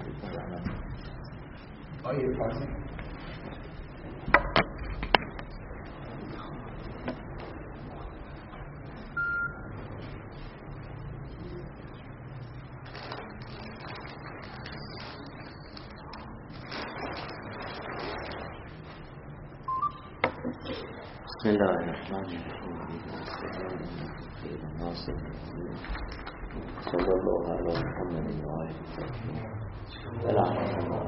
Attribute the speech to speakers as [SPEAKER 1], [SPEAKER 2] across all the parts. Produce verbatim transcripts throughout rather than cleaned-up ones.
[SPEAKER 1] آیه فارسی
[SPEAKER 2] بسم الله الرحمن الرحیم. صلی الله علی محمد و آله الطاهرین.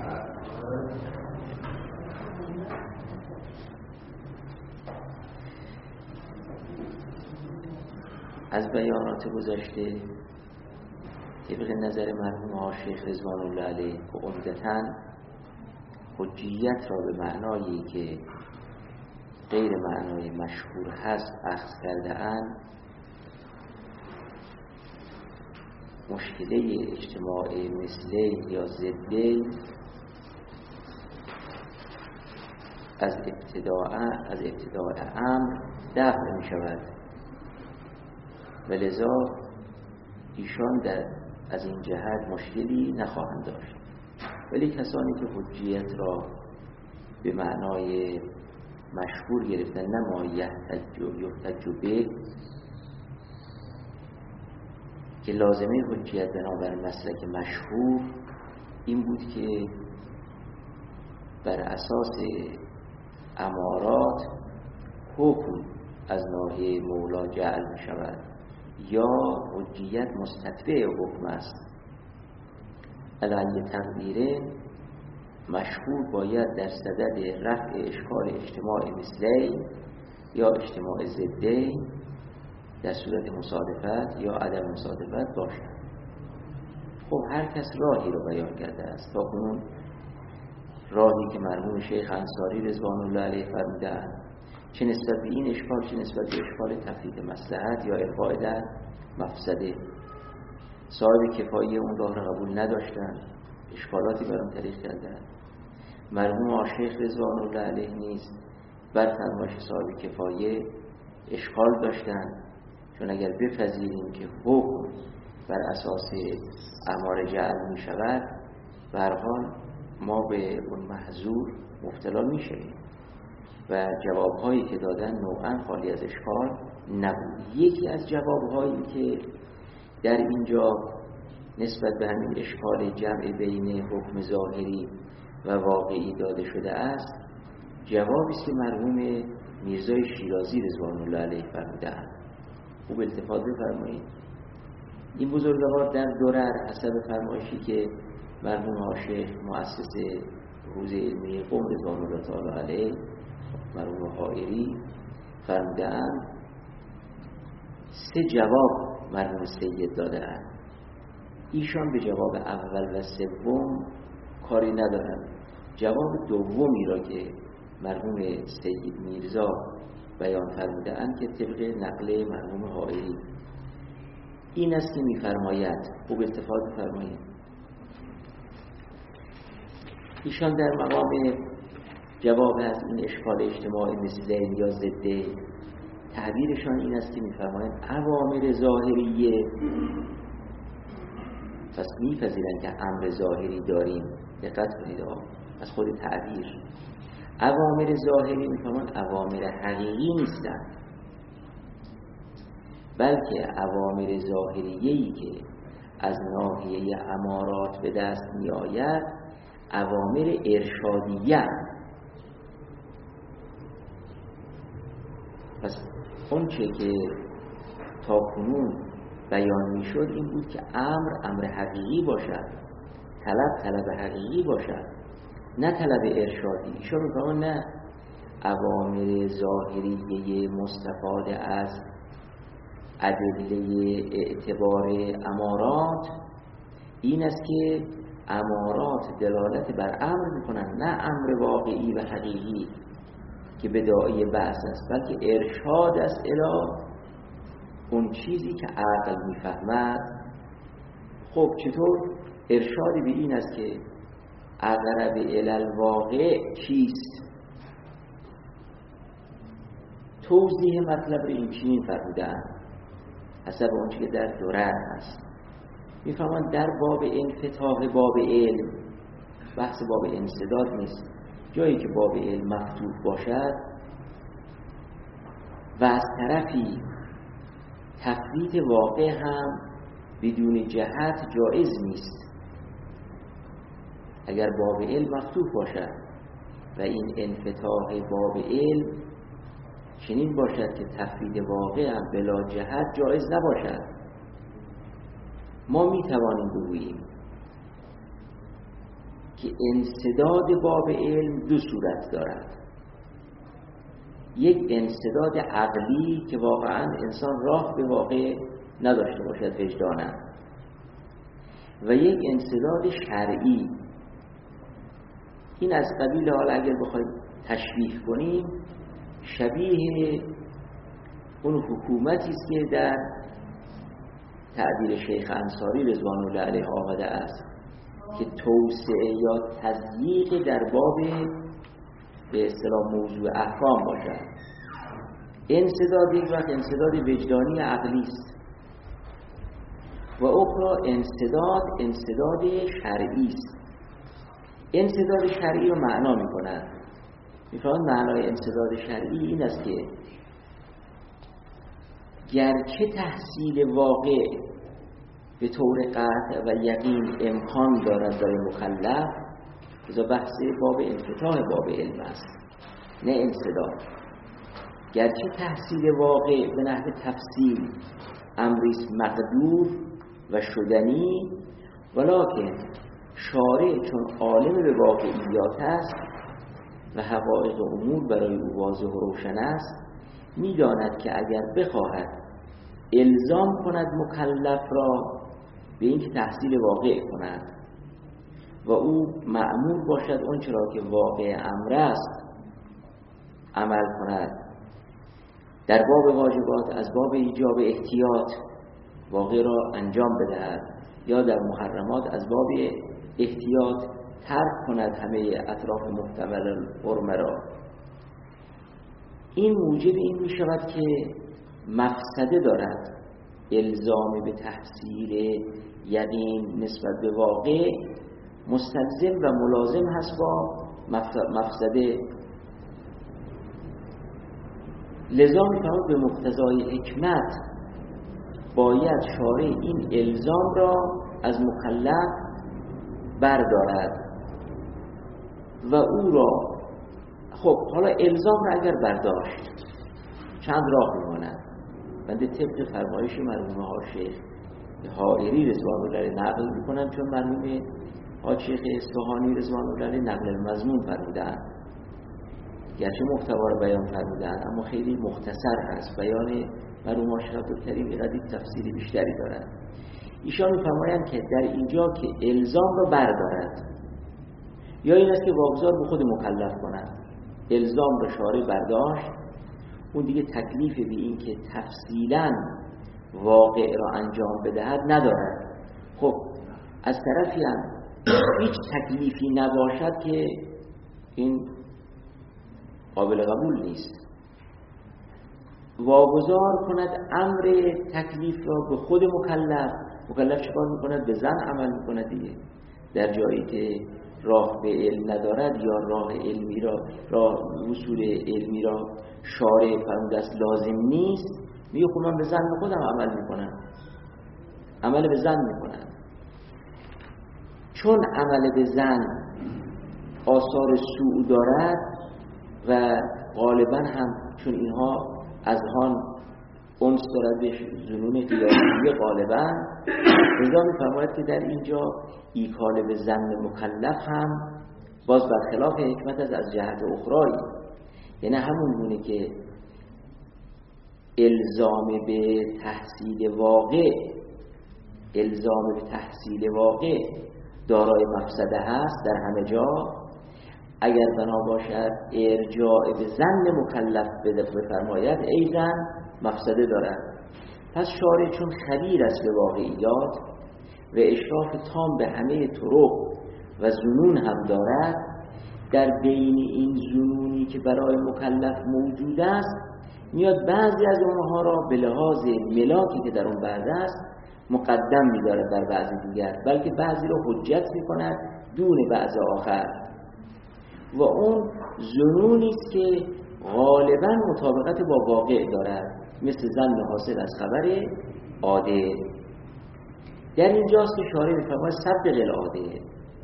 [SPEAKER 2] از بیانات گذشته طبق نظر مرحوم آقا شیخ رضوان الله علیه که عمدتاً حجیت را به معنایی که غیر معنای مشهور هست اخذ کرده اند، مشکله اجتماع مثلی یا ضدی از ابتداء از ابتداء امر دفع می شود و لذا ایشان در از این جهت مشکلی نخواهند داشت. ولی کسانی که حجیت را به معنای مشهور گرفتن، نه ما یحتج به، که لازمه حجیت بنابر مسلک مشهور این بود که بر اساس امارات حکم از ناحیه مولا جعل می شود یا حجیت مستتبع حکم است. علی تقدیره مشهور باید در صدد رفع اشکال اجتماع مثلی یا اجتماع ضدی در صورت مصادفت یا عدم مصادفت باشد. خب هر کس راهی رو بیان کرده است. تا کنون راهی که مرحوم شیخ انصاری رضوان الله علیه فرمودند، چه نسبت به این اشکال چه نسبت به اشکال تفریط مصلحت یا الغاء در مفسده، صاحب کفایه اون راه را قبول نداشتند، اشکالاتی بر اون طریق کردند. مرحوم آقا شیخ رضوان الله علیه نیز بر فرمایش صاحب کفایه اشکال داشتند، چون اگر بپذیریم که حکم بر اساس امر جعل می شود، به هر حال ما به اون محظور مبتلا می شویم و جوابهایی که دادن نوعا خالی از اشکال نبود. یکی از جوابهایی که در اینجا نسبت به همین اشکال جمع بین حکم ظاهری و واقعی داده شده است، جوابی است که مرحوم میرزای شیرازی رضوان الله علیه فرمودند. خوب التفات بفرمایید. این بزرگوار در درر حسب فرمایشی که مرحوم آقا شیخ مؤسس حوزه علمی قم رضوان الله تعالی علیه مرحوم حائری فرمودند، سه جواب مرحوم سید داده اند. ایشان به جواب اول و سوم کاری ندارند. جواب دومی را که مرحوم سید میرزا بیان فرموده اند که طبق نقل مرحوم حائری این است که میفرماید، خوب التفات بفرمایید، ایشان در مقام جواب از این اشکال اجتماعی مثلی یا ضدی تعبیرشان این است که میفرمایند اوامر ظاهریه، پس میپذیرند که امر ظاهری داریم. دقت کنید آقا، از خود تعبیر اوامر ظاهری میفرمایند اوامر حقیقی نیستند، بلکه اوامر ظاهریه‌ای که از ناحیه امارات به دست می آید اوامر ارشادیه. پس اون چه که تا کنون بیان می شد این بود که امر امر حقیقی باشد، طلب طلب حقیقی باشد، نه طلب ارشادی. ایشون میگن نه، اوامر ظاهریه مستفاد از ادله اعتبار امارات این است که امارات دلالت بر امر میکنن، نه امر واقعی و حقیقی که بداعی بحث است، بلکه ارشاد است الی اون چیزی که عقل میفهمد. خب چطور؟ ارشادی به این است که اقرب الی الواقع چیست؟ توضیح مطلب رو این چنین فرمودند حسب اون چیزی که در درر هست. میفهمن در باب انفتاح باب علم، بحث باب انسداد نیست، جایی که باب علم مفتوح باشد و از طرفی تفویت واقع هم بدون جهت جایز نیست. اگر باب علم مفتوح باشد و این انفتاح باب علم چنین باشد که تفویت واقع هم بلا جهت جایز نباشد، ما می توانیم بگوییم که انسداد باب علم دو صورت دارد. یک انسداد عقلی که واقعا انسان راه به واقع نداشته باشد وجدانا، و یک انسداد شرعی. این از قبیل، حالا اگر بخوایم تشبیه کنیم، شبیه اون حکومتی است که در تعبیر شیخ انصاری رضوان الله علیه آمده است که توسعه یا تضییق در باب به اصطلاح موضوع احکام باشد. انسداد یک وقت انسداد وجدانی عقلی است و اخرى انسداد انسداد شرعی است. انسداد شرعی رو معنا می‌کنند. می‌فرمایند معنای انسداد شرعی این است که گرچه تحصیل واقع به طور قطع و یقین امکان دارد برای مکلف، ازا بحث باب انفتاح باب علم است، نه انسداد. گرچه تحصیل واقع به نحو تفصیل امریست مقدور و شدنی، ولکن شارع چون عالم به واقعیات است و حقایق امور برای او واضح و روشن است، می‌داند که اگر بخواهد الزام کند مکلف را به اینکه تحصیل واقع کند و او مأمور باشد اون چرا که واقع امر است عمل کند، در باب واجبات از باب ایجاب احتیاط واقع را انجام بدهد، یا در محرمات از باب احتیاط ترک کند همه اطراف محتمل حرمه را، این موجب این می شود که مفسده دارد. الزام به تحصیل یقین نسبت به واقع مستلزم و ملازم هست با مفسده. لذا می فهمد به مقتضای حکمت باید شارع این الزام را از مکلف بردارد و او را، خب حالا الزام را اگر برداشت چند راه میماند. بنده طبق فرمایش مرحوم ها شیخ حائری رضوان الله علیه نقل میکنم، چون مرحوم ها شیخ اصفهانی رضوان الله علیه نقل مضمون فرمودند، گرچه محتوا را بیان فرمودند اما خیلی مختصر هست. بیان مرحوم ها شیخ عبدالکریم اینقدر تفسیری بیشتری دارد. ایشان میفرمایند که در اینجا که الزام را بردارد، یا این است که واگذار به خود مکلف کند. الزام را شارع برداشت، اون دیگه تکلیف به این که تفصیلا واقع را انجام بدهد ندارد. خب از طرفی هم هیچ تکلیفی نباشد که این قابل قبول نیست. واگذار کند امر تکلیف را به خود مکلف. مکلف چیکار میکند؟ به زن عمل میکند دیگه. در جایی که راه به علم ندارد یا راه علمی را راه وصول علمی را شارع فرموده است لازم نیست، میگه خب من به زن خودم عمل میکنم، عمل به زن میکنم. چون عمل به زن آثار سوء دارد و غالبا هم چون اینها از هان انس دارد به ظنون قیاسی غالبا، رضا می‌فرماید که در اینجا ایکال به زن مکلف هم باز برخلاف حکمت از از جهت اخرایی، یعنی همون گونه که الزام به تحصیل واقع الزام به تحصیل واقع دارای مفسده هست در همه جا، اگر بنا باشد ارجاع به زن مکلف بفرماید ایضا مفسده دارد. پس شارع چون خبیر است به واقعیات و اشراف تام به همه طرق و ظنون هم دارد، در بین این ظنونی که برای مکلف موجود است میاد بعضی از اونها را به لحاظ ملاکی که در اون بعد است مقدم می‌دارد بر بعضی دیگر، بلکه بعضی را حجت می‌کند دون بعض آخر، و اون ظنونی است که غالباً مطابقت با واقع دارد، مثل ظن حاصل از خبر عاده. در اینجاست که شارح می‌فرماید صدق العاده.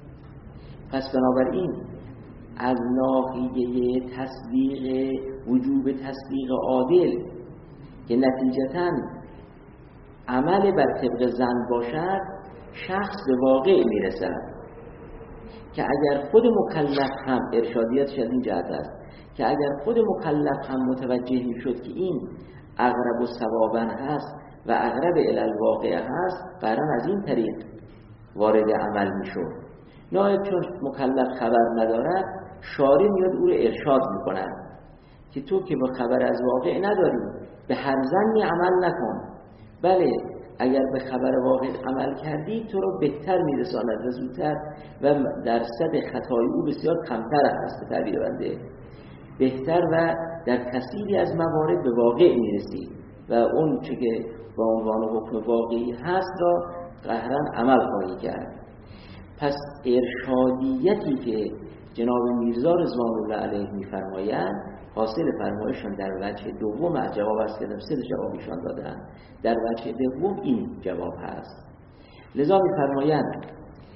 [SPEAKER 2] پس بنابراین از ناحیه تصدیق وجوب تصدیق عادل که نتیجتاً عمل بر طبق ظن باشد، شخص به واقع میرسد که اگر خود مکلف هم ارشادیتش از این جهت است که اگر خود مکلف هم متوجه میشد که این اقرب الصوابا هست و اقرب الی الواقع هست، قرار از این طریق وارد عمل میشد. نه چون مکلف خبر ندارد، شارع میاد او رو ارشاد میکند که تو که با خبر از واقع نداری به هر ظنی عمل نکن، بله اگر به خبر واقع عمل کردی تو رو بهتر میرساند و زودتر و درصد خطای او بسیار کمتر است، به تعبیر بنده بهتر و در کثیری از موارد به واقع میرسی و اون چه که با عنوان حکم واقعی هست را قهرا عمل خواهی کرد. پس ارشادیتی که جناب میرزا رضوان الله علیه میفرمایند حاصل فرمایششون در وجه دوم از جواب است که سه جوابشان دادن، در وجه دوم این جواب هست. لذا میفرمایند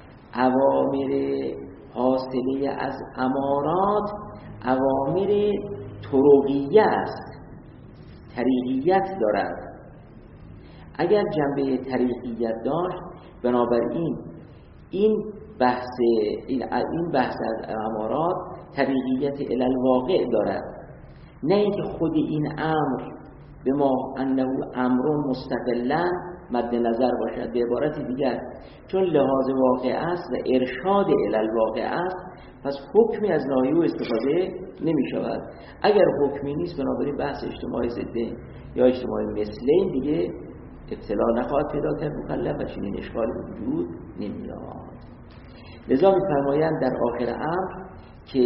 [SPEAKER 2] اوامر حاصله از امارات اوامر طرقیه است، طریقیت دارد. اگر جنبه طریقیت داشت، بنابراین این بحث این بحث از امارات طریقیت الی الواقع دارد، نه اینکه خود این امر به ما انه امر مستقلا مد نظر باشد. به عبارت دیگر چون لحاظ واقع است و ارشاد الی الواقع است، پس حکمی از ناحیه او استفاده نمی شود. اگر حکمی نیست، بنابراین بحث اجتماع ضدین یا اجتماع مثلین دیگه اطلاع نخواهد پیدا کرد مکلف و چنین اشکالی وجود نمیاد. لذا می‌فرمایند در آخر امر که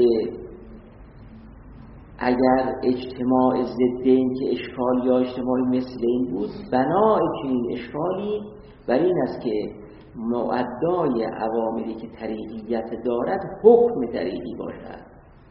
[SPEAKER 2] اگر اجتماع ضدین که اشکال یا اجتماع مثلین بود، بنای چنین اشکالی بر این است که معدای اوامری که طریقیت دارد حکم طریقی باشد،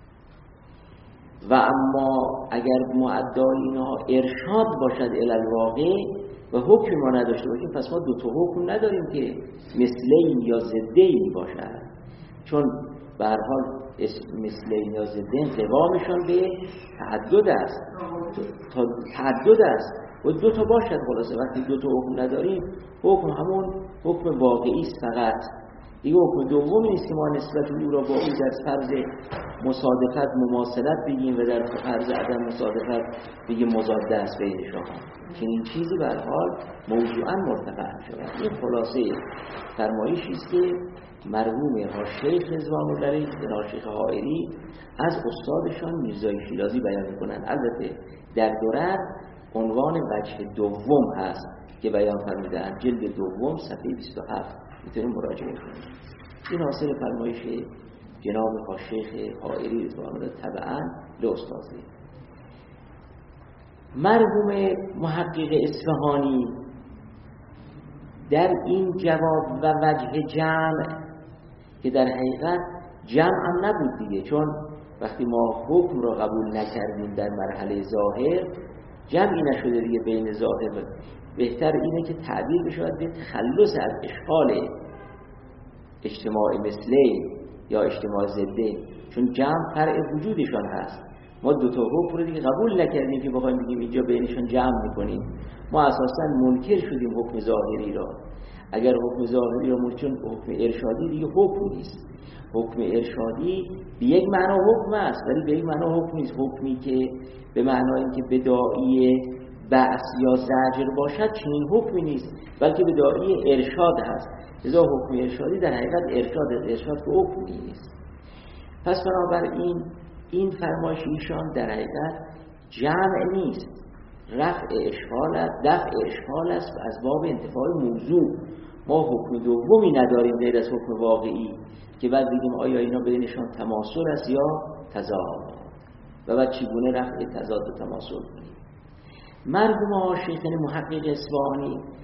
[SPEAKER 2] و اما اگر معدای اینها ارشاد باشد الی الواقع و حکم ما نداشته باشیم، پس ما دو تا حکم نداریم که مثلین یا ضدین باشد، چون به هر حال مثلین یا ضدین قوامشان به تعدد است، تا تعدد است و دو تا باشد. خلاصه وقتی دو تا حکم نداریم، حکم همون حکم واقعی است فقط، دیگه حکم دومی نیست که ما نسبت او را با او در فرض مصادفت مماثلت بگیم و در فرض عدم مصادفت بگیم مضاد است بینشان. چنین چیزی به هر حال موضوعاً مرتفع شود. این خلاصه فرمایشی است که مرحوم شیخ رضوان الله علیه جناب شیخ حائری از استادشان میرزای شیرازی بیان می‌کنند. البته در درر عنوان وجه دوم هست که بیان فرمودند، جلد دوم صفحه بیست و هفت، میتونیم مراجعه کنیم. این حاصل فرمایش جناب شیخ حائری رضوان الله تبعاً لاستاذی. مرحوم محقق اصفهانی در این جواب و وجه جمع که در حقیقت جمع هم نبود دیگه، چون وقتی ما حکم را قبول نکردیم در مرحله ظاهر، جمعی نشده دیگه بین ظاهر. بهتر اینه که تعبیر بشود به تخلص از اشکال اجتماع مثلی یا اجتماع ضده، چون جمع فرع وجودشان هست. ما دو تا حکم رو دیگه قبول نکردیم که بخوایم بگیم اینجا بینشان جمع میکنیم. ما اساساً منکر شدیم حکم ظاهری را. اگر حکم ظاهری را منکر، حکم ارشادی دیگه حکم نیست. حکم ارشادی به یک معنا حکم است، ولی به یک معنا حکم نیست. حکمی که به معنای اینکه بداعی بعث یا زجر باشد چنین حکمی نیست، بلکه بداعی ارشاد هست. لذا حکم ارشادی در حقیقت ارشاد ارشاد که حکمی نیست. پس بنابراین این فرمایش ایشان در حقیقت جمع نیست، رفع اشکال است، دفع اشکال است از باب انتفاع موضوع. ما حکم دومی نداریم غیر از حکم واقعی که بعد بگیم آیا اینا بینشان تماثل است یا تضاد، و بعد چگونه رفع تضاد و تماثل کنیم. مرحوم شیخ محقق اصفهانی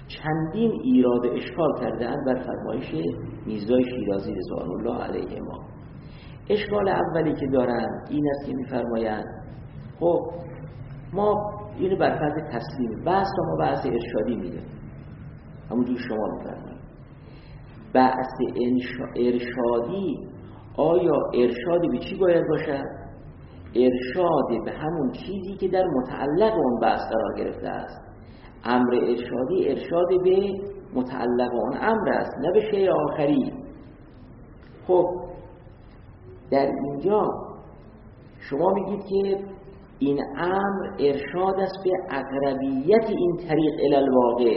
[SPEAKER 2] چندین ایراد اشکال کرده‌اند بر فرمایش میرزای شیرازی رضوان الله علیه ما. اشکال اولی که دارن این است که می‌فرمایند خب ما اینو بر فرض تسلیم بحث ما بحث ارشادی می‌دیم، همونجور شما می‌فرمایید بحث ارشادی، آیا ارشادی به چی باید باشد؟ ارشاد به همون چیزی که در متعلق اون بحث قرار گرفته است. امر ارشادی ارشاد به متعلق اون امر است، نه به شیء آخری. خب در اینجا شما میگید که این امر ارشاد است به اقربیت این طریق الی الواقع.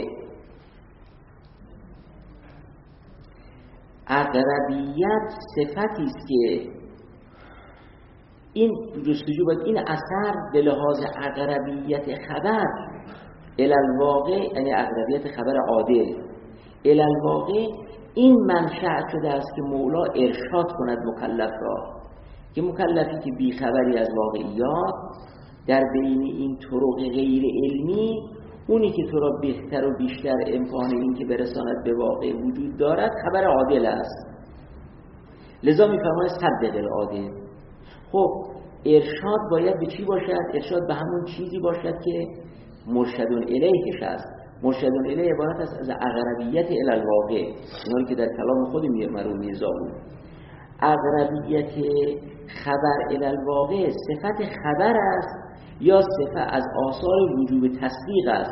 [SPEAKER 2] اقربیت صفتی است که این جستجو باید این اثر به لحاظ اقربیت خبر الی الواقع، یعنی اقربیت خبر عادل الی الواقع، این منشأ شده است که مولا ارشاد کند مکلف را، که مکلفی که بی خبری از واقعیات در بین این طرق غیر علمی، اونی که تو را بهتر و بیشتر امکان این که برساند به واقع وجود دارد خبر عادل است. لذا میفرماید صدق العادل. خب ارشاد باید به چی باشد؟ ارشاد به همون چیزی باشد که مرشدون الیهش است. مرشدون الیه عبارت است از اقربیت الی الواقع، اینایی که در کلام خود مرحوم میرزا بود. اقربیت خبر الی الواقع صفت خبر است یا صفت از آثار وجوب تصدیق است؟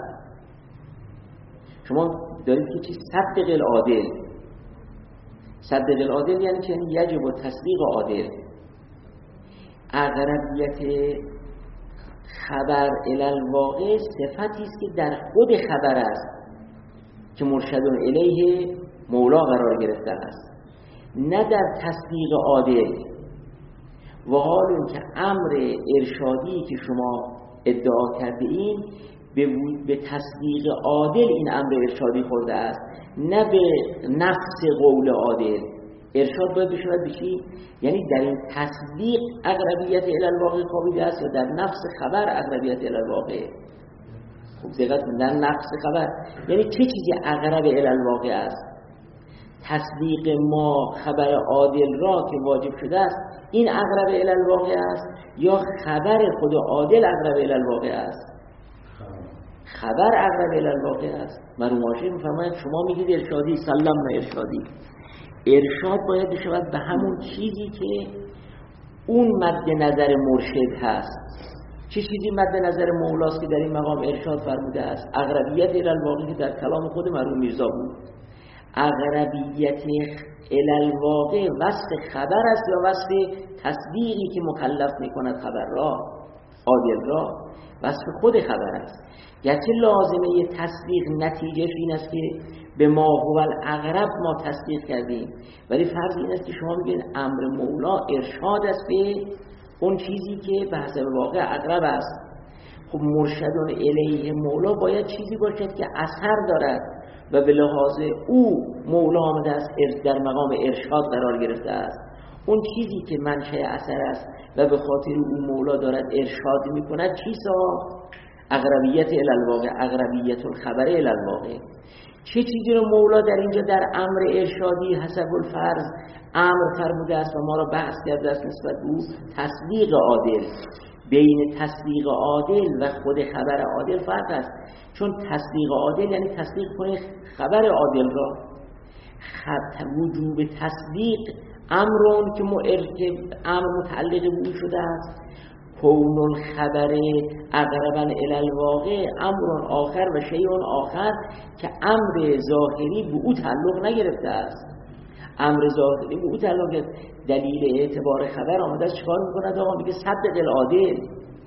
[SPEAKER 2] شما دارید که چی؟ صدق العادل. صدق العادل یعنی چه؟ یجب و تصدیق عادل. اقربیت خبر الی الواقع صفتی است که در خود خبر است که مرشدون الیه مولا قرار گرفته است، نه در تصدیق عادل. و حال اون که امر ارشادی که شما ادعا کرده این به, به تصدیق عادل این امر ارشادی خورده است، نه به نفس قول عادل. ارشاد باید بشود به چی؟ یعنی در این تصدیق اقربیت الی الواقع خوابیده است یا در نفس خبر اقربیت الی الواقع؟ خب دقت کنید، در نفس خبر یعنی چه چیزی اقرب الی الواقع است؟ تصدیق ما خبر عادل را که واجب شده است این اقرب الی الواقع است یا خبر خود عادل اقرب الی الواقع است؟ خبر اقرب الی الواقع است. مرحوم حاشیه میفرماید شما میگید ارشادی، سلام نه ارشادی. ارشاد باید بشود به همون چیزی که اون مد نظر مرشد هست. چه چیزی مد نظر مولاست که در این مقام ارشاد فرموده است؟ اقربیت الی الواقع که در کلام خود مرحوم میرزا بود. اقربیت الی الواقع وصف خبر است یا وصف تصدیقی که مکلف میکند خبر را، عادل را؟ وصف خود خبر است. گرچه لازمه تصدیق نتیجهش این است که به ما هو الاقرب ما تصدیق کردیم، ولی فرض این است که شما میگین امر مولا ارشاد است به اون چیزی که به حسب واقع اقرب است. خب مرشدون الیه مولا باید چیزی باشد که اثر دارد و به لحاظ او مولا آمده است در مقام ارشاد قرار گرفته است. اون چیزی که منشأ اثر است و به خاطر او مولا دارد ارشاد میکند چیسا؟ اقربیت الی الواقع، اقربیت الخبر الی الواقع. چه چیزی رو مولا در اینجا در امر ارشادی حسب الفرض امر فرموده است و ما را بحث کرده است نسبت به او؟ تصدیق عادل. بین تصدیق عادل و خود خبر عادل فرق است، چون تصدیق عادل یعنی تصدیق کنه خبر عادل را. خب وجوب تصدیق امرون که امر متعلق به او شده است. کون الخبر اقربا الی الواقع امر آخر و شیء آخر که امر ظاهری به او تعلق نگرفته است. امر ظاهری به او تعلق گرفته. دلیل اعتبار خبر آمده است چیکار میکند؟ آقا میگه صدق العادل،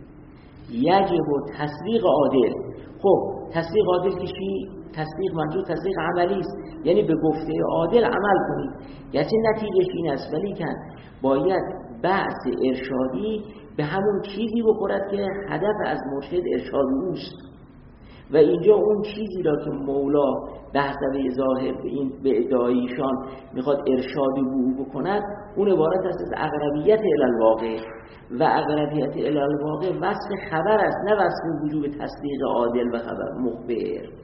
[SPEAKER 2] یجب و تصدیق عادل. خب تصدیق عادل که چی؟ تصدیق منظور تصدیق عملی است، یعنی به گفته عادل عمل کنید. گرچه نتیجهش این است ولی کن باید بحث ارشادی به همون چیزی بخورد که هدف از مرشد ارشاد اوست. و اینجا اون چیزی را که مولا به حسب ظاهر به این به ادعایشان میخواد ارشادی به او بکند، اون عبارت است از اقربیت الی الواقع و اقربیت الی الواقع وصف خبر است، نه وصف وجوب تصدیق عادل و خبر مخبر.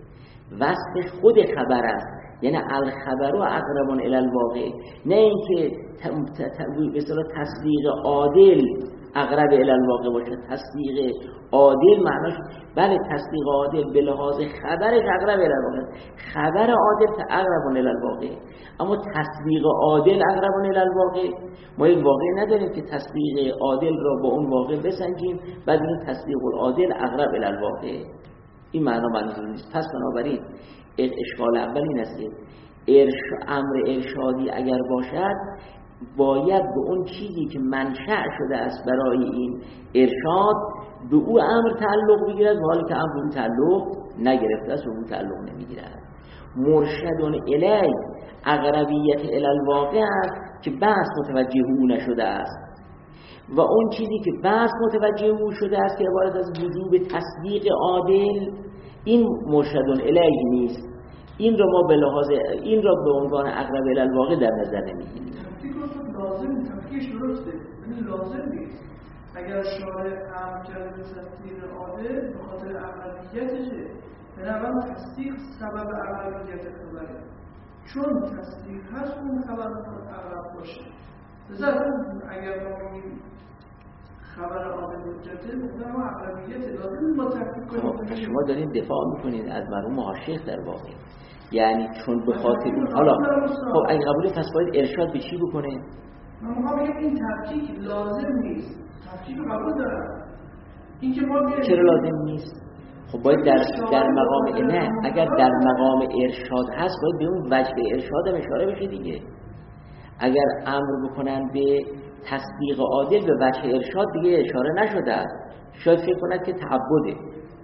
[SPEAKER 2] وصف خود خبر است، یعنی الخبر و اقرب الی الواقع، نه اینکه به اصطلاح تصدیق عادل اقرب الی الواقع باشه. تصدیق عادل معناش بله تصدیق عادل به لحاظ خبرش اقرب الی الواقع، خبر عادل اقرب الی الواقع، اما تصدیق عادل اقرب الی الواقع. ما یک واقع نداریم که تصدیق عادل را با اون واقع بسنجیم بعد این تصدیق العادل اقرب الی الواقع. این معنا منظور نیست. پس بنابراین اشکال اول این است که امر ارشادی اگر باشد باید به اون چیزی که منشأ شده است برای این ارشاد به او امر تعلق بگیرد، حالی که امر به اون تعلق نگرفته است و اون تعلق نمیگیرد. مرشدون الی اقربیت الی الواقع است که بحث متوجه او نشده است، و اون چیزی که بحث متوجه او شده است که عبارت از وجوب تصدیق عادل، این مرشدون الی نیست. این را ما به لحاظ این را به عنوان اقرب الی الواقع در نظر نمیگیریم.
[SPEAKER 1] لازم تفکیش درسته، یعنی لازم نیست. اگر شارع امر کرده به تصدیق عادل به خاطر اقربیتشه، بنابراین تصدیق سبب اقربیت خبره، چون تصدیق هست اون خبر میخواد اقرب باشه. لذا اگر ما بگیم خبر عادل حجته مقدم اقربیت لازم با تفکیک کنیم.
[SPEAKER 2] شما دارین دفاع میکنید از مرحوم حاشیخ در واقع، یعنی چون به خاطر این حالا خب اگه قبول پس باید ارشاد به چی بکنه؟
[SPEAKER 1] من میخوام بگم این تفکیک لازم نیست. تفکیک قبول دارم، این که ما بیاییم
[SPEAKER 2] چرا لازم نیست؟ خب باید در در مقام نه اگر در مقام ارشاد هست باید به اون وجه ارشاد هم اشاره بشه دیگه. اگر امر بکنن به تصدیق عادل به وجه ارشاد دیگه اشاره نشده است، شاید فکر کند که تعبده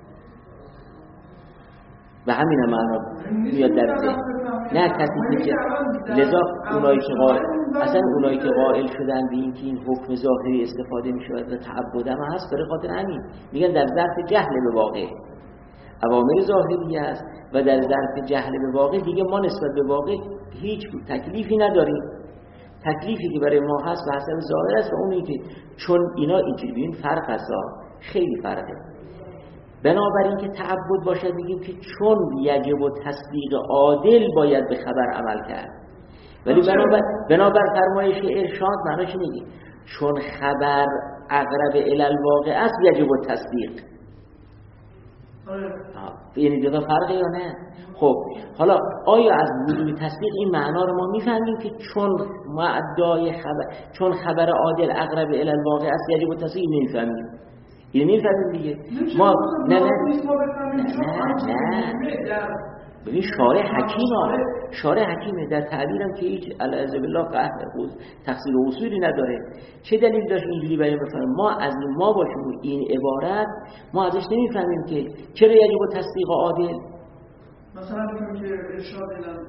[SPEAKER 2] و همین معنا میاد در ذهن. نه کسی که لذا اونایی که قائل اصلا اونایی که قائل شدن به این که این حکم ظاهری استفاده می شود و تعبد هم هست، برای خاطر همین میگن در ظرف جهل به واقع اوامر ظاهری است و در ظرف جهل به واقع دیگه ما نسبت به واقع هیچ تکلیفی نداریم. تکلیفی که برای ما هست به حسب ظاهر است و اونی که چون اینا اینجوری ببین فرق است، خیلی فرقه. بنابراین که تعبد باشد میگیم که چون یجب و تصدیق عادل باید به خبر عمل کرد، ولی بنابر بنابر فرمایش ارشاد معناش میگیم چون خبر اقرب الی الواقع است یجب و تصدیق. یعنی جدا فرقه یا نه؟ خب حالا آیا از وجود تصدیق این معنا رو ما میفهمیم که چون معدای خبر چون خبر عادل اقرب الی الواقع است یجب و تصدیق نمیفهمیم؟ این میفهمیم دیگه ما نه نه نه نه ببین شارع حکیمه شارع حکیمه در تعبیرم که هیچ العزب بالله قهر تقصیر و اصولی نداره. چه دلیل داشت اینجوری بیان بفهمیم؟ ما از این ما باشیم این عبارت ما ازش نمیفهمیم که چرا یجب تصدیق عادل،
[SPEAKER 1] مثلا میگم که ارشاد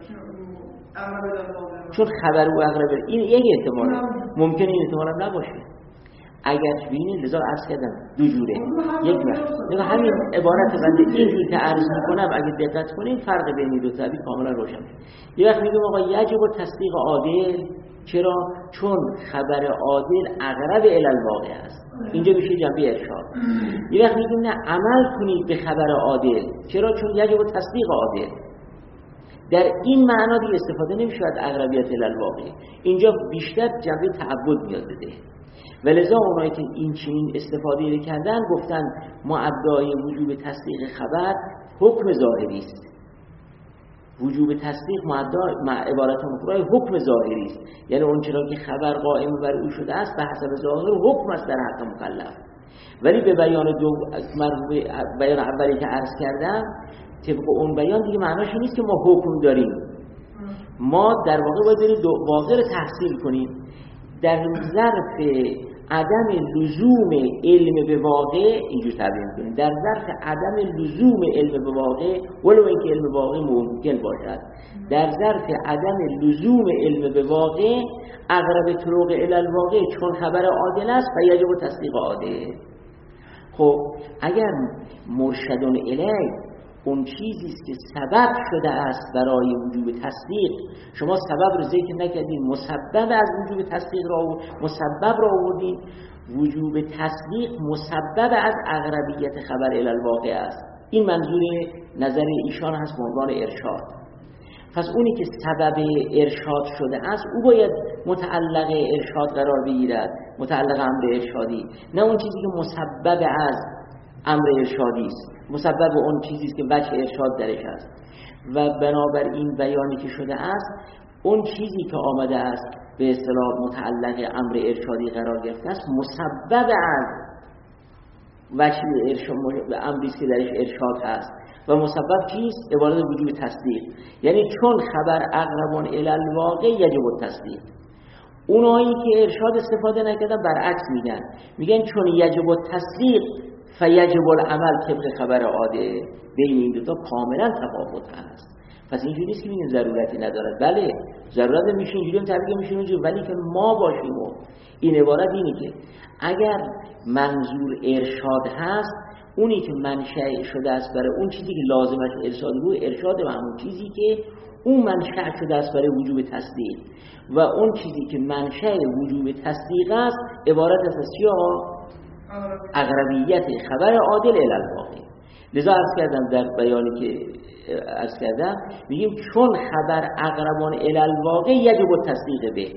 [SPEAKER 1] اقرب
[SPEAKER 2] چون خبر او اقرب این یک احتمال ممکنه، این احتمال هم نباشه. اگر ببینید لذا عرض کردم دو جوره. یک وقت همین عبارت بنده اینجوری که عرض میکنم اگه دقت کنید فرق بین دو تعبیر کاملا روشن میشه. یه وقت میگم آقا یجب تصدیق عادل، چرا؟ چون خبر عادل اقرب الی الواقع است، اینجا میشه جنبه ارشاد. یه وقت میگیم نه عمل کنید به خبر عادل، چرا؟ چون یجب تصدیق عادل. در این معنا دیگه استفاده نمیشه از اقربیت الی الواقع، اینجا بیشتر جنبه تعبد میاد بده. ولذا اونایی که این چنین استفاده کردن گفتن معدای وجوب تصدیق خبر حکم ظاهری است. وجوب تصدیق معدای مع عبارت اخرى حکم ظاهری است، یعنی اون چرا که خبر قائم بر او شده است به حسب ظاهر حکم است در حق مکلف. ولی به بیان دو مرحوم بیان اولی که عرض کردم طبق اون بیان دیگه معناش نیست که ما حکم داریم، ما در واقع باید بریم واقع رو تحصیل کنیم. در ظرف عدم لزوم علم به واقع اینجور تعبیر می‌کنیم، در ظرف عدم لزوم علم به واقع ولو اینکه علم به واقع ممکن باشد، در ظرف عدم لزوم علم به واقع اقرب طرق الی الواقع چون خبر عادل است و یجب تصدیق عادل. خب اگر مرشدون الی اون چیزی است که سبب شده است برای وجوب تصدیق، شما سبب رو ذکر نکردین، مسبب از وجوب تصدیق را مسبب را آوردین، وجوب تصدیق مسبب از اقربیت خبر الی الواقع است. این منظور نظر ایشان هست به عنوان ارشاد. پس اونی که سبب ارشاد شده است او باید متعلق ارشاد قرار بگیرد، متعلق امر ارشادی، نه اون چیزی که مسبب از امر ارشادی است، مسبب اون چیزی است که وجه ارشاد درش است. و بنابراین بیانی که شده است اون چیزی که آمده است به اصطلاح متعلق امر ارشادی قرار گرفته است مسبب از وجه ارشاد امری است که درش ارشاد هست. و مسبب چیست؟ عبارت وجوب تصدیق، یعنی چون خبر اقربون الی الواقع یجب التصدیق. اونایی که ارشاد استفاده نکردن برعکس میگن، میگن چون یجب التصدیق فیجب العمل طبق خبر عاده. بین این دو تا کاملا تفاوت هست. پس اینجوری نیست که میگن ضرورتی ندارد، بله ضرورت میشه اینجوری هم تعبیر میشه اونجوری، ولی که ما باشیم و این عبارت اینه که اگر منظور ارشاد هست، اونی که منشأ شده است برای اون چیزی که لازمش ارشاد بود، ارشاد به همون چیزی که اون منشأ شده است برای وجوب تصدیق، و اون چیزی که منشأ وجوب تصدیق است عبارت است از چی ها؟ اقربیت خبر عادل الی الواقع. لذا عرض کردم در بیانی که عرض کردم میگیم چون خبر اقربان الی الواقع یجب التصدیق به.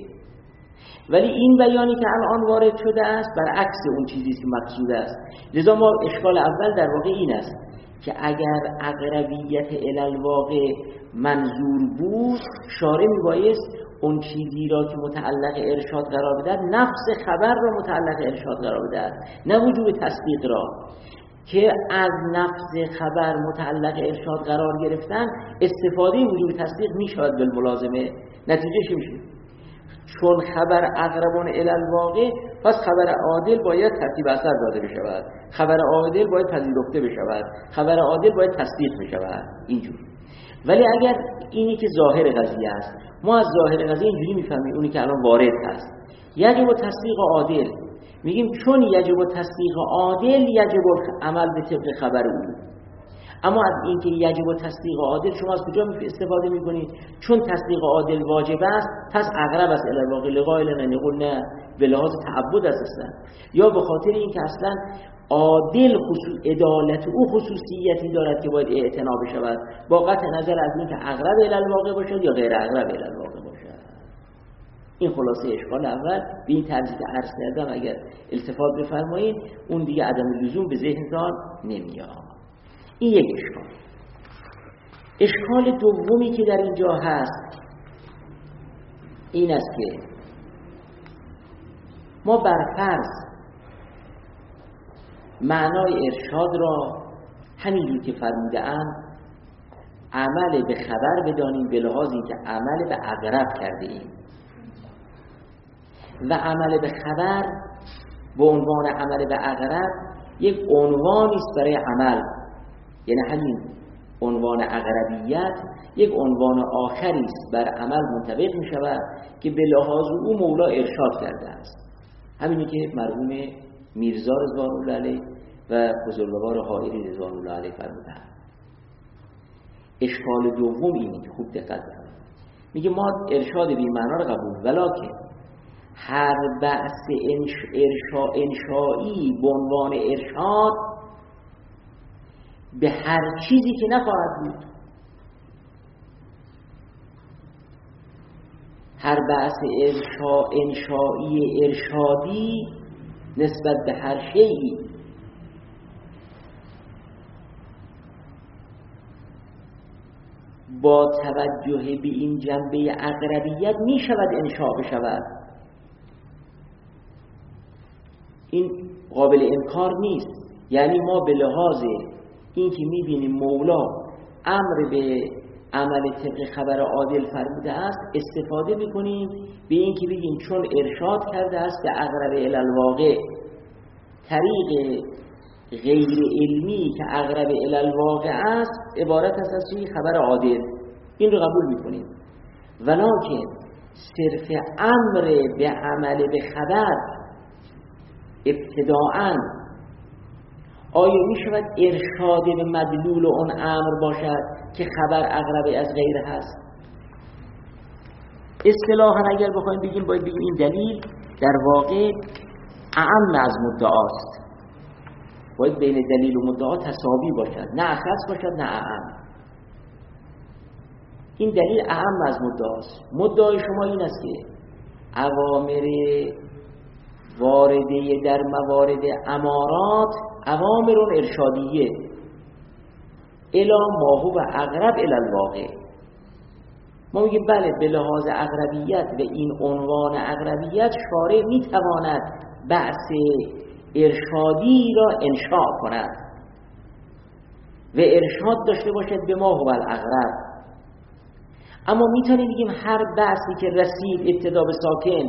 [SPEAKER 2] ولی این بیانی که الان وارد شده است برعکس اون چیزی که مقصود است. لذا ما اشکال اول در واقع این است که اگر اقربیت الی الواقع منظور بود، شارع میبایست اون چیزی را که متعلق ارشاد قرار بدهد نفس خبر را متعلق ارشاد قرار بدهد، نه وجوب تصدیق را. که از نفس خبر متعلق ارشاد قرار گرفتن استفاده وجوب تصدیق میشود بالملازمه. نتیجه چی میشه؟ چون خبر اقربان الی الواقع، پس خبر عادل باید ترتیب اثر داده بشود، خبر عادل باید پذیرفته بشود، خبر عادل باید تصدیق بشود. اینجور. ولی اگر اینی که ظاهر قضیه است، ما از ظاهر قضیه اینجوری میفهمیم اونی که الان وارد هست یجب تصدیق عادل، میگیم چون یجب تصدیق عادل یجب عمل به طبق خبر او. اما از اینکه یجب تصدیق عادل شما از کجا استفاده میکنید؟ چون تصدیق عادل واجب است پس اقرب است الی الواقع لقائلنا نقول نه به لحاظ تعبد است اصلا، یا به خاطر اینکه اصلا عادل خصوص عدالت او خصوصیتی دارد که باید اعتنا بشود با قطع نظر از اینکه اقرب الی الواقع باشد یا غیر اقرب الی الواقع باشد. این خلاصه اشکال اول. به این ترجیح که عرض کردم اگر التفات بفرمایید اون دیگه عدم لزوم به ذهنتان نمیاد. این یک اشکال. اشکال دومی که در اینجا هست این است که ما برفرض معنای ارشاد را همینجور که فرموده‌اند عمل به خبر بدانیم به لحاظ اینکه عمل به اقرب کرده ایم و عمل به خبر به عنوان عمل به اقرب یک عنوانی است برای عمل، یعنی همین عنوان اقربیت یک عنوان آخری است بر عمل منطبق می شود که به لحاظ او مولا ارشاد کرده است. همینی که مرحوم میرزا رضوان الله علیه و بزرگوار حائری رضوان الله علیه فرمودند. اشکال دوم اینه که خوب دقت کنید، میگه ما ارشاد به این معنا رو قبول، ولکن هر بحث انشا انشایی به عنوان ارشاد به هر چیزی که نخواهد بود، هر بحث ارشا انشایی ارشادی نسبت به هر شیئی با توجه به این جنبه اقربیت می شود انشاء بشود. این قابل انکار نیست. یعنی ما به لحاظ این که می بینیم مولا امر به عمل طبق خبر عادل فرموده است استفاده بکنیم به این که بگیم چون ارشاد کرده است به اقرب الی الواقع، طریق غیر علمی که اقرب الی الواقع است عبارت است از چی؟ خبر عادل. این رو قبول میکنیم، ولکن صرف امر به عمل به خبر ابتداءً آیا می شود ارشاد به مدلول اون امر باشد که خبر اقرب از غیر هست؟ اصطلاحاً اگر بخوایم بگیم باید بگیم این دلیل در واقع اعم از مدعاست. باید بین دلیل و مدعا تساوی باشد، نه اخص باشد نه اعم. این دلیل اعم از مدعاست. مدعای شما این است که اوامر وارده در موارد امارات اوامر ارشادیه الی ما هو اقرب الی الواقع. ما میگیم بله به لحاظ اقربیت و این عنوان اقربیت شارع میتواند بحث ارشادی را انشاء کند و ارشاد داشته باشد به ما هو الاقرب. اما میتونیم بگیم هر بحثی که رسید ابتدا به ساکن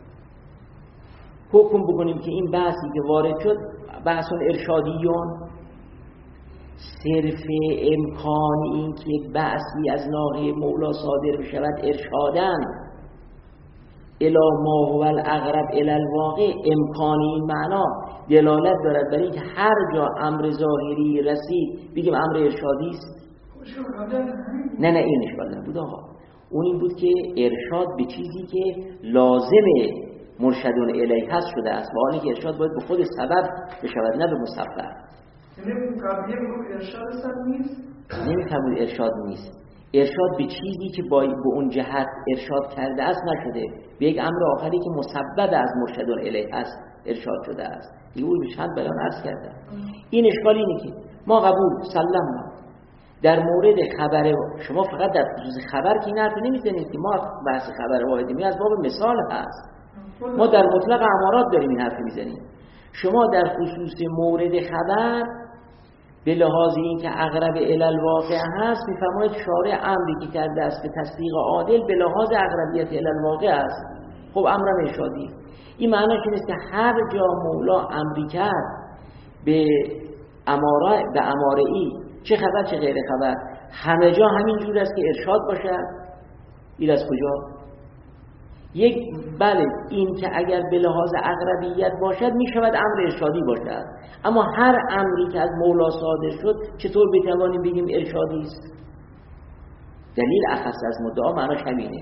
[SPEAKER 2] حکم بکنیم که این بحثی که وارد شد بحث ارشادیون، صرف امکان این که بحثی از ناحیه مولا صادر بشود ارشادن الی ما هو الاقرب الی الواقع، امکان این معنا دلالت دارد برای اینکه هر جا امر ظاهری رسید بگیم امر ارشادی است. نه نه این اشکال نبود آقا. اون این بود که ارشاد به چیزی که لازم مرشدون الیه هست شده است، و آنی که ارشاد باید به خود سبب بشود نه به مسبب.
[SPEAKER 1] ارشاد اصلا نیست؟
[SPEAKER 2] نمی‌فهمید ارشاد نیست. ارشاد به چیزی که با به اون جهت ارشاد کرده است نشده، به یک امر آخری که مسبب از مرشدون الیه است ارشاد شده است. دیگه اون به چند بیان عرض کردم. این اشکال اینه که ما قبول سلمنا در مورد خبر شما فقط در خصوص خبر که این حرف نمیزنید که ما بحث خبر واحدی می از باب مثال هست. ما در مطلق امارات داریم این حرف میزنیم. شما در خصوص مورد خبر به لحاظ این که اقرب الی الواقع هست میفرماید شارع امری که کرده است به تصدیق عادل به لحاظ اقربیت الی الواقع است. خب امر ارشادی این معنیش نیست که هر جا مولا امری کرد به اماره به اماره‌ای چه خبر چه غیر خبر همه جا همین جور است که ارشاد باشد. این از کجا؟ یک بله این که اگر به لحاظ اقربیت باشد می شود امر ارشادی باشد، اما هر امری که از مولا صادر شد چطور بتوانیم بگیم ارشادی است؟ دلیل اخص از مدعا معناش همینه.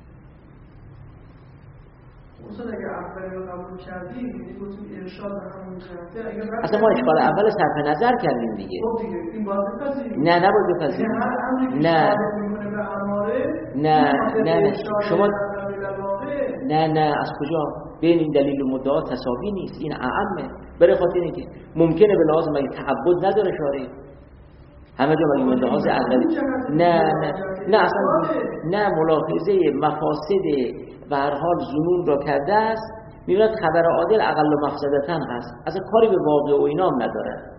[SPEAKER 1] اصلا اگر اولی رو قبول کردیم یعنی گفتیم ارشاد به همون جهته، اگر
[SPEAKER 2] اصلا ما اشکال اول صرف نظر کردیم دیگه.
[SPEAKER 1] خب دیگه این باید بپذیریم.
[SPEAKER 2] نه نباید بپذیریم.
[SPEAKER 1] هر امری که صادر میکنه به اماره
[SPEAKER 2] نه نه نه شما نه نه از کجا؟ بین این دلیل و مدعا تساوی نیست، این اعمه. برای خاطر اینکه ممکنه به لحاظ مگه تعبد نداره شارع همه جا مگه به لحاظ عقلی نه نه نه اصلا نه ملاحظه مفاسد و هر حال ظنون را کرده است، میبیند خبر عادل اقل و مفسدتن هست، اصلا کاری به واقع و اینام نداره.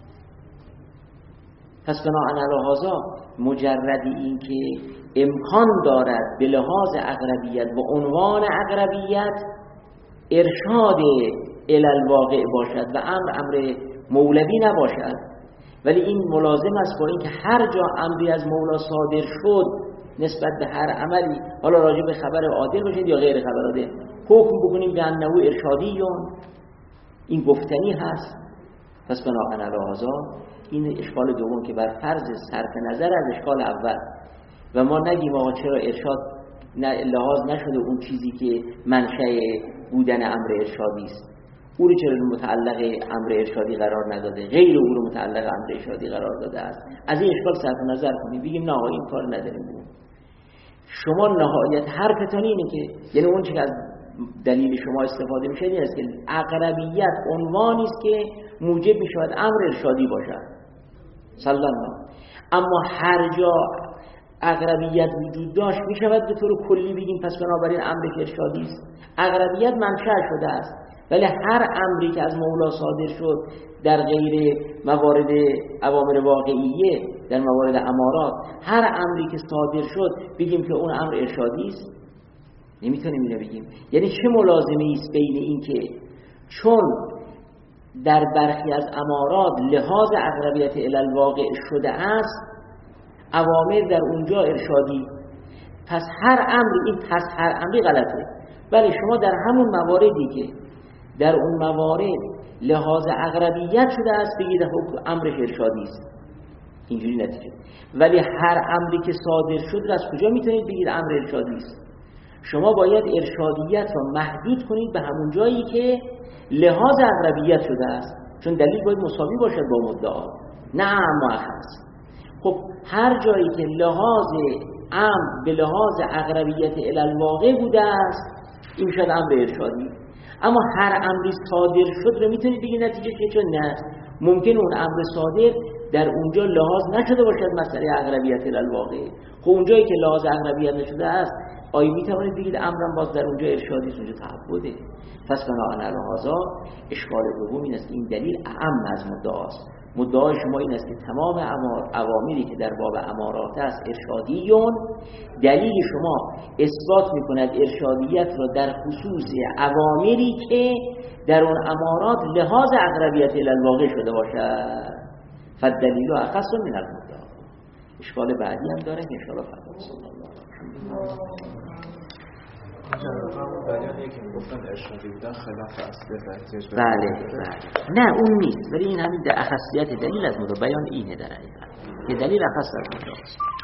[SPEAKER 2] پس بناهن علی هذا مجرد این که امکان دارد به لحاظ اقربیت و عنوان اقربیت ارشاد الی الواقع باشد و امر امر مولوی نباشد، ولی این ملازم است با اینکه هر جا امری از مولا صادر شد نسبت به هر عملی، حالا راجع به خبر عادل باشد یا غیر خبر عادل، حکم بکنیم به انه ارشادیون، این گفتنی هست. پس بناهن علی هذا این اشکال دوم که بر فرض صرف نظر از اشکال اول و ما نگیم آقا چرا ارشاد لحاظ نشده اون چیزی که منشأ بودن امر ارشادی است، او رو چرا متعلق امر ارشادی قرار نداده، غیر او رو متعلق امر ارشادی قرار داده است. از این اشکال صرف نظر کنیم، بگیم نه این کار نداریم بگیم. شما نهایت حرفتان اینه که یعنی اون چیزی که از دلیل شما استفاده میشه این است که اقربیت عنوانی است که موجب میشود امر ارشادی باشد سلام، اما هر جا اقربیت وجود داشت میشود به طور کلی بگیم پس بنابراین امر ارشادی است. اقربیت منشأ شده است، ولی هر امری که از مولا صادر شد در غیر موارد اوامر واقعیه، در موارد امارات، هر امری که صادر شد بگیم که اون امر ارشادی است، نمیتونیم اینو بگیم. یعنی چه ملازمه است بین این که چون در برخی از امارات لحاظ اقربیت الی الواقع شده است اوامر در اونجا ارشادی، پس هر امری این پس هر امری غلطه. ولی شما در همون مواردی که در اون موارد لحاظ اقربیت شده است بگید امرش ارشادی است، اینجوری نتیجه. ولی هر امری که صادر شد از کجا میتونید بگید امر ارشادی است؟ شما باید ارشادیت را محدود کنید به همون جایی که لحاظ اقربیت شده است. چون دلیل باید مساوی باشد با مدعا، نه اعم و اخص. خب هر جایی که لحاظ امر به لحاظ اقربیت الالواقع بوده است این میشد امر ارشادی. اما هر امری صادر شد رو میتونید بگید نتیجه چه؟ چون نه، ممکن اون امر صادر در اونجا لحاظ نشده باشد مسئله اقربیت الالواقع. خب اونجایی که لحاظ اقربیت نشده است آیا میتوانید بگید امرم باز در اونجا ارشادی است، اونجا تعبده. پس بنابراین لحاظا اشکال دوم این است که این دلیل اعم از مدعاست. مدعای شما این است که تمام اوامری که در باب امارات است ارشادیون، دلیل شما اثبات میکند ارشادیت را در خصوص اوامری که در اون امارات لحاظ اقربیت الالواقع شده باشد. فالدلیل اخص من المدعا. اشکال بعدی هم داره که انشاءالله فردا صلی الله علیه و
[SPEAKER 3] همون بیانیه که میگفتن ارشادی بودن خلاف اصل و احتیاج به
[SPEAKER 2] بله بله نه اون نیست، ولی این همین در اخصیت دلیل از مدعا بیان اینه در حقیقت که دلیل اخص از مدعاست.